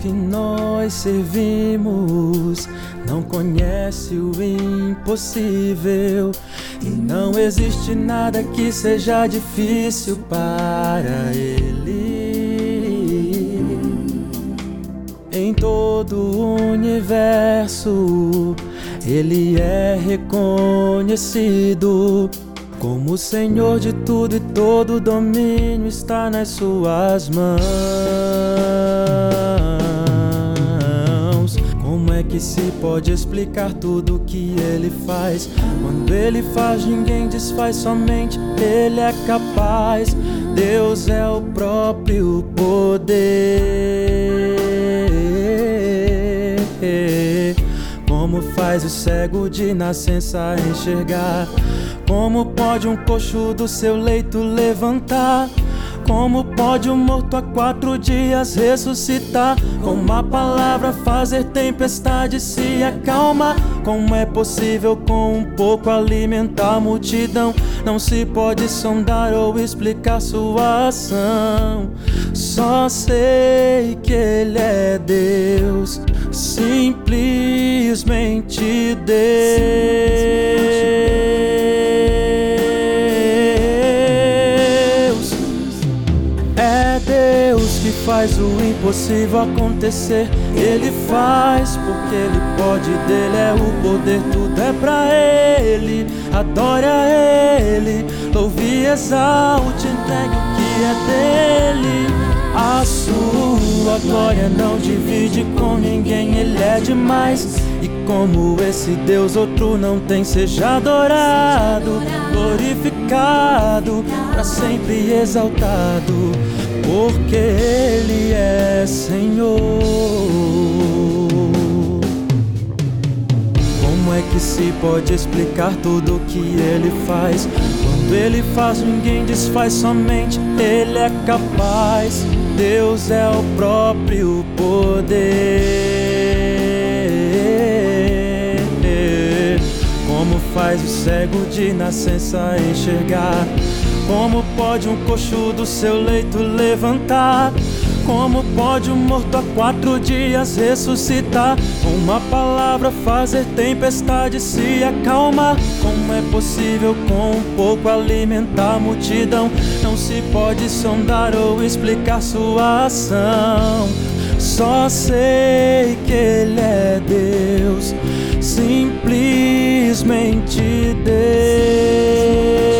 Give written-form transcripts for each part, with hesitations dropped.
que nós servimos não conhece o impossível, e não existe nada que seja difícil para Ele. Em todo o universo, Ele é reconhecido como o Senhor de tudo, e todo domínio está nas suas mãos. Como é que se pode explicar tudo que Ele faz? Quando Ele faz, ninguém desfaz, somente Ele é capaz. Deus é o próprio poder. Como faz o cego de nascença enxergar? Como pode um coxo do seu leito levantar? Como pode um morto há 4 dias ressuscitar? Como a palavra fazer tempestade se acalmar? Como é possível com um pouco alimentar a multidão? Não se pode sondar ou explicar sua ação. Só sei que Ele é Deus, simplesmente Deus. É Deus que faz o impossível acontecer. Ele faz porque Ele pode, dele é o poder, tudo é pra Ele. Adore a Ele, louve e exalte, entregue o que é dele. A sua glória não divide com ninguém, Ele é demais. E como esse Deus outro não tem, seja adorado, glorificado, pra sempre exaltado, porque Ele é Senhor. Como é que se pode explicar tudo o que Ele faz? Quando Ele faz, ninguém desfaz, somente Ele é capaz. Deus é o próprio poder. Como faz o cego de nascença enxergar? Como pode um coxo do seu leito levantar? Como pode um morto há 4 dias ressuscitar? Uma palavra fazer tempestade se acalmar? Como é possível com um pouco alimentar a multidão? Não se pode sondar ou explicar sua ação. Só sei que Ele é Deus, simplesmente Deus.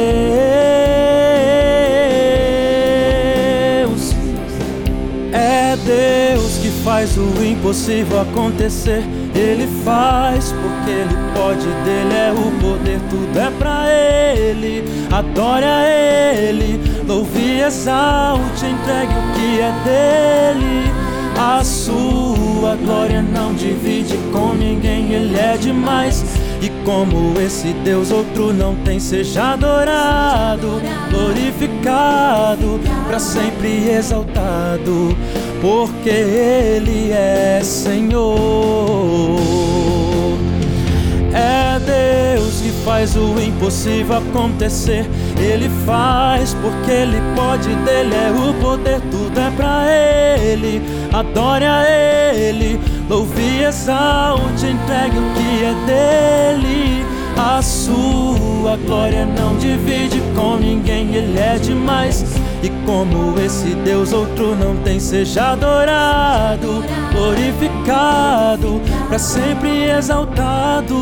Deus que faz o impossível acontecer. Ele faz porque Ele pode, dele é o poder, tudo é pra Ele. Adore a Ele, louve e exalte, entregue o que é dele. A sua glória não divide com ninguém, Ele é demais. E como esse Deus outro não tem, seja adorado, glorificado, pra sempre exaltado, porque Ele é Senhor. É Deus que faz o impossível acontecer. Ele faz porque Ele pode, dele é o poder, tudo é pra Ele. Adore a Ele, louve e exalte, entregue o que é dele. A sua glória não divide com ninguém, Ele é demais. E como esse Deus outro não tem, seja adorado, glorificado, pra sempre exaltado.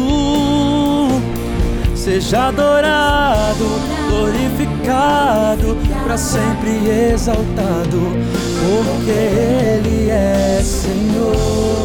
Seja adorado, glorificado, pra sempre exaltado, porque Ele é Senhor.